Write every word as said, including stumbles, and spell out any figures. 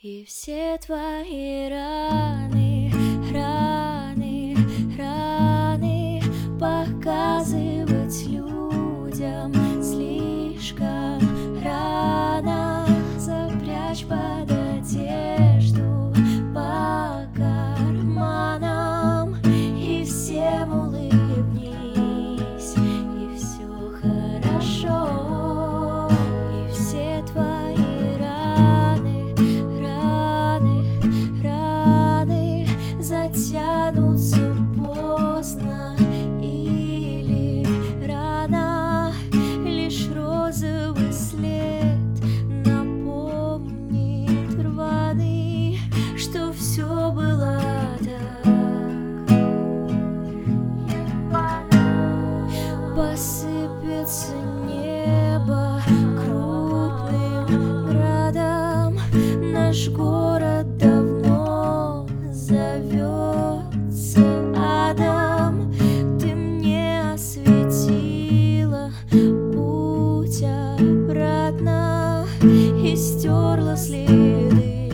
И все твои раны, раны, раны показывать людям слишком рано. Запрячь под одежду по карманам и всем улыбнись, и все хорошо. И все твои раны, раны, раны затянутся поздно или рано. Лишь розовый след напомнит рваный, что все было так. Посыпется небо крупным градом. Наш город давно зовется адом. Ты мне осветила путь обратно и стерла следы.